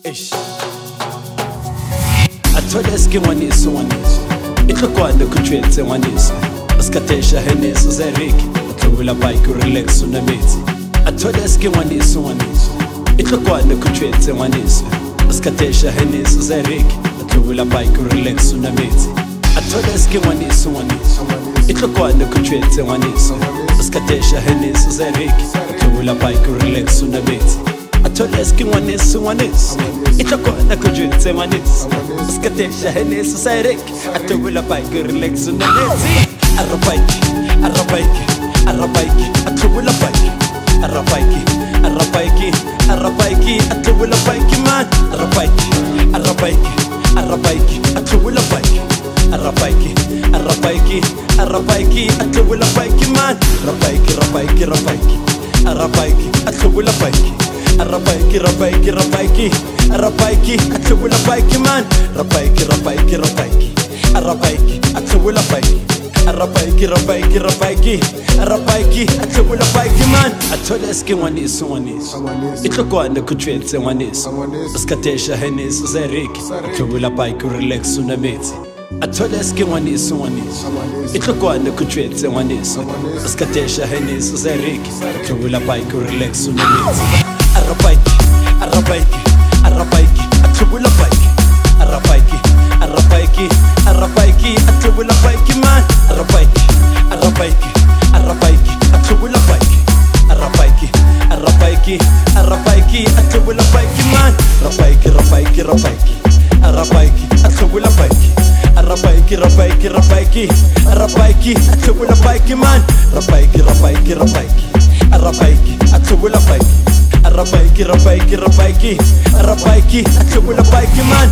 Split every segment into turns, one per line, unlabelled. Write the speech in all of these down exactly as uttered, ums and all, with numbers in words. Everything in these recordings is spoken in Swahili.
Ish. Athola skingwanisi ngwanisi Ihlokwana kutretse ngwanisi Uskatesha henesi zeriki Utlobula bike relax unamithi Athola skingwanisi ngwanisi Ihlokwana kutretse ngwanisi Uskatesha henesi zeriki Utlobula bike relax unamithi Athola skingwanisi ngwanisi Ihlokwana kutretse ngwanisi Uskatesha henesi zeriki Utlobula bike relax unamithi Athola skingwanisi ngwanisi Ihlokwana kutretse ngwanisi Uskatesha henesi zeriki Utlobula bike relax unamithi Arabaiki, arabaiki, arabaiki, atlubula baiki. Arabaiki, arabaiki, arabaiki, atlubula baiki man. Arabaiki, arabaiki, arabaiki, atlubula baiki. Arabaiki, arabaiki, arabaiki, atlubula baiki man. Arabaiki, arabaiki, arabaiki, arabaiki, atlubula baiki. Arabaiki, arabaiki, arabaiki, arabaiki, atlubula baiki man. Arabaiki, arabaiki, arabaiki, arabaiki, atlubula baiki. Arabaiki, arabaiki, arabaiki, arabaiki, atlubula baiki man. Athola skingwanisi ngwanisi Ihlokwana kutretse ngwanisi Uskatesha henesi zeriki Utlobula bike relax unamithi Athola skingwanisi ngwanisi Ihlokwana kutretse ngwanisi Uskatesha henesi zeriki Utlobula bike relax unamithi Arabaiki, arabaiki, arabaiki, atlubula bike. Arabaiki, arabaiki, arabaiki, atlubula baiki man. Arabaiki, arabaiki, arabaiki, atlubula baiki. Arabaiki, arabaiki, arabaiki, atlubula baiki man. Arabaiki, arabaiki, arabaiki, arabaiki, atlubula baiki. Arabaiki, arabaiki, arabaiki, arabaiki, atlubula baiki man. Arabaiki, arabaiki, arabaiki, arabaiki, atlubula baiki. Arabaiki, arabaiki, arabaiki, arabaiki, atlubula baiki man.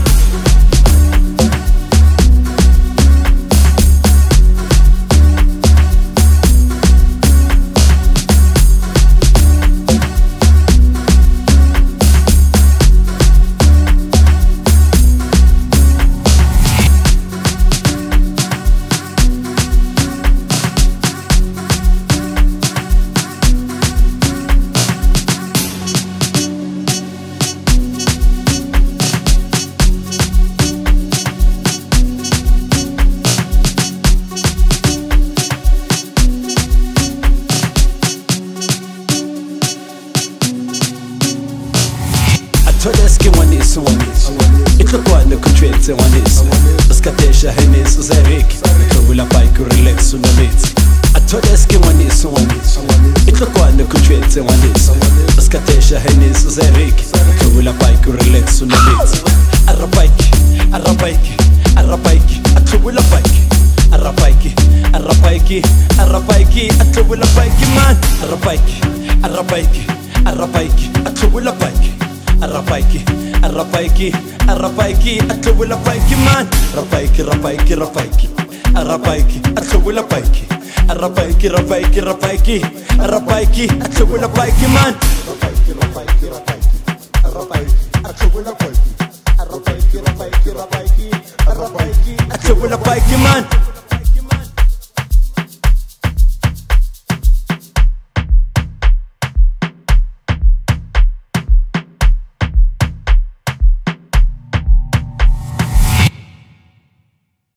Athola skingwanisi ngwanisi Ihlokwana kutretse ngwanisi Uskatesha henesi zeriki Utlobula bike relax unamithi Athola skingwanisi ngwanisi Ihlokwana kutretse ngwanisi Uskatesha henesi zeriki Utlobula bike relax unamithi Arabaiki, arabaiki, arabaiki, atlubula bike. Arabaiki, arabaiki, arabaiki, atlubula bike man. Arabaiki, arabaiki, arabaiki, atlubula bike. Arabaiki, arabaiki, arabaiki, atlubula baiki man. Arabaiki, arabaiki, arabaiki, arabaiki, atlubula baiki. Arabaiki, arabaiki, arabaiki, arabaiki, atlubula baiki man. Arabaiki, arabaiki, arabaiki, arabaiki, atlubula baiki. Arabaiki, arabaiki, arabaiki, arabaiki, atlubula baiki man.